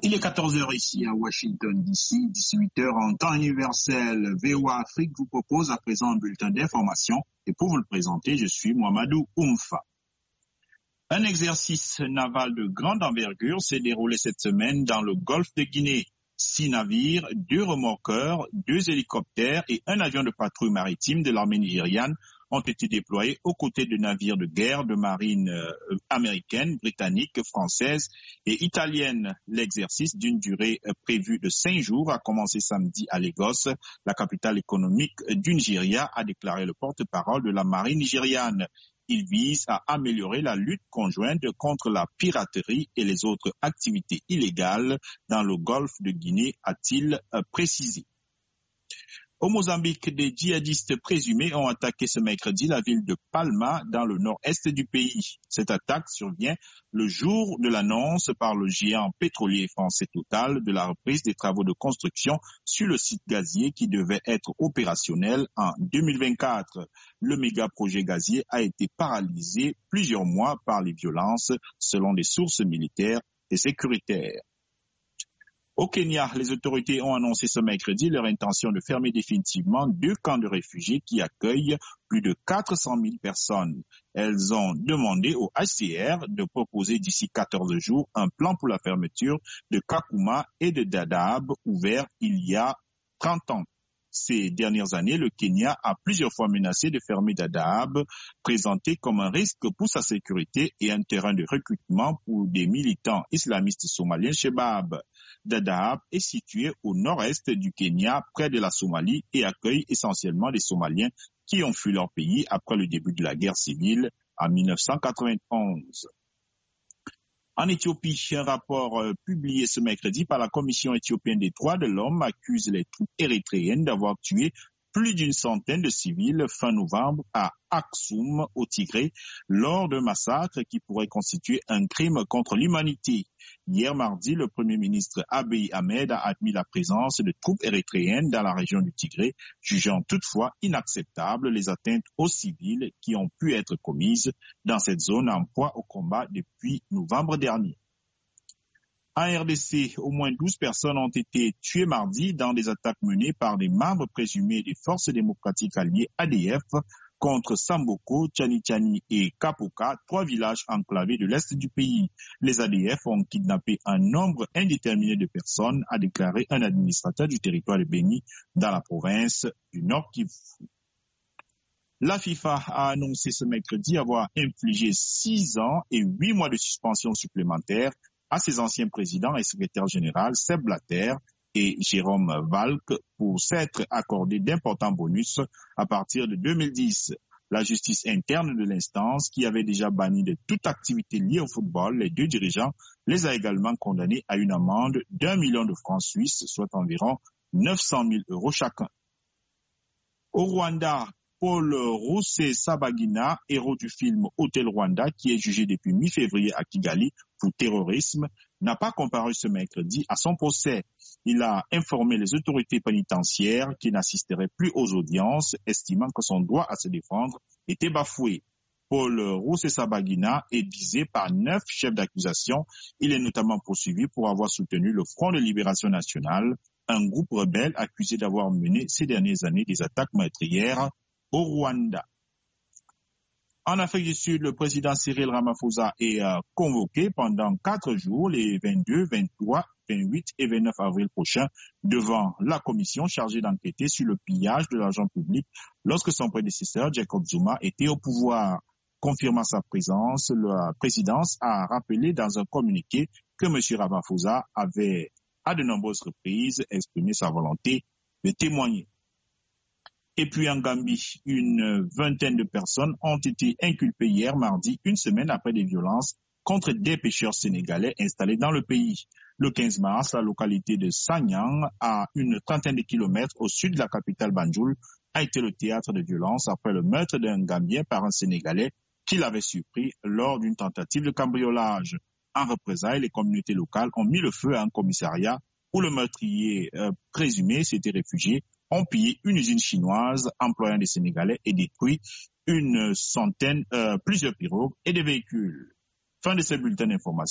Il est 14 heures ici à Washington DC, 18 heures en temps universel. VOA Afrique vous propose à présent un bulletin d'information et pour vous le présenter, je suis Mohamedou Oumfa. Un exercice naval de grande envergure s'est déroulé cette semaine dans le golfe de Guinée. 6 navires, 2 remorqueurs, 2 hélicoptères et un avion de patrouille maritime de l'armée nigériane ont été déployés aux côtés de navires de guerre de marine américaine, britannique, française et italienne. L'exercice d'une durée prévue de 5 jours a commencé samedi à Lagos, la capitale économique du Nigeria, a déclaré le porte-parole de la marine nigériane. Il vise à améliorer la lutte conjointe contre la piraterie et les autres activités illégales dans le golfe de Guinée, a-t-il précisé. Au Mozambique, des djihadistes présumés ont attaqué ce mercredi la ville de Palma dans le nord-est du pays. Cette attaque survient le jour de l'annonce par le géant pétrolier français Total de la reprise des travaux de construction sur le site gazier qui devait être opérationnel en 2024. Le méga-projet gazier a été paralysé plusieurs mois par les violences selon des sources militaires et sécuritaires. Au Kenya, les autorités ont annoncé ce mercredi leur intention de fermer définitivement 2 camps de réfugiés qui accueillent plus de 400 000 personnes. Elles ont demandé au HCR de proposer d'ici 14 jours un plan pour la fermeture de Kakuma et de Dadaab ouverts il y a 30 ans. Ces dernières années, le Kenya a plusieurs fois menacé de fermer Dadaab, présenté comme un risque pour sa sécurité et un terrain de recrutement pour des militants islamistes somaliens Shebab. Dadaab est situé au nord-est du Kenya, près de la Somalie, et accueille essentiellement des Somaliens qui ont fui leur pays après le début de la guerre civile en 1991. En Éthiopie, un rapport publié ce mercredi par la Commission éthiopienne des droits de l'homme accuse les troupes érythréennes d'avoir tué plus d'une centaine de civils fin novembre à Aksum, au Tigré, lors d'un massacre qui pourrait constituer un crime contre l'humanité. Hier mardi, le Premier ministre Abiy Ahmed a admis la présence de troupes érythréennes dans la région du Tigré, jugeant toutefois inacceptables les atteintes aux civils qui ont pu être commises dans cette zone en proie au combat depuis novembre dernier. En RDC, au moins 12 personnes ont été tuées mardi dans des attaques menées par des membres présumés des forces démocratiques alliées ADF contre Samboko, Tchani-Tchani et Kapoka, 3 villages enclavés de l'est du pays. Les ADF ont kidnappé un nombre indéterminé de personnes, a déclaré un administrateur du territoire de Béni dans la province du Nord Kivu. La FIFA a annoncé ce mercredi avoir infligé 6 ans et 8 mois de suspension supplémentaires à ses anciens présidents et secrétaires généraux Sepp Blatter et Jérôme Valk pour s'être accordé d'importants bonus à partir de 2010. La justice interne de l'instance, qui avait déjà banni de toute activité liée au football, les 2 dirigeants les a également condamnés à une amende d'1 million de francs suisses, soit environ 900 000 euros chacun. Au Rwanda, Paul Rusesabagina, héros du film Hôtel Rwanda, qui est jugé depuis mi-février à Kigali pour terrorisme, n'a pas comparu ce mercredi à son procès. Il a informé les autorités pénitentiaires qu'il n'assisterait plus aux audiences, estimant que son droit à se défendre était bafoué. Paul Rusesabagina est visé par 9 chefs d'accusation. Il est notamment poursuivi pour avoir soutenu le Front de Libération Nationale, un groupe rebelle accusé d'avoir mené ces dernières années des attaques meurtrières au Rwanda. En Afrique du Sud, le président Cyril Ramaphosa est convoqué pendant 4 jours, les 22, 23, 28 et 29 avril prochains, devant la commission chargée d'enquêter sur le pillage de l'argent public lorsque son prédécesseur, Jacob Zuma, était au pouvoir. Confirmant sa présence, la présidence a rappelé dans un communiqué que M. Ramaphosa avait à de nombreuses reprises exprimé sa volonté de témoigner. Et puis en Gambie, une vingtaine de personnes ont été inculpées hier mardi, une semaine après des violences contre des pêcheurs sénégalais installés dans le pays. Le 15 mars, la localité de Sanyang, à une trentaine de kilomètres au sud de la capitale Banjul, a été le théâtre de violences après le meurtre d'un Gambien par un Sénégalais qui l'avait surpris lors d'une tentative de cambriolage. En représailles, les communautés locales ont mis le feu à un commissariat où le meurtrier présumé s'était réfugié, ont pillé une usine chinoise employant des Sénégalais et détruit plusieurs pirogues et des véhicules. Fin de ce bulletin d'information.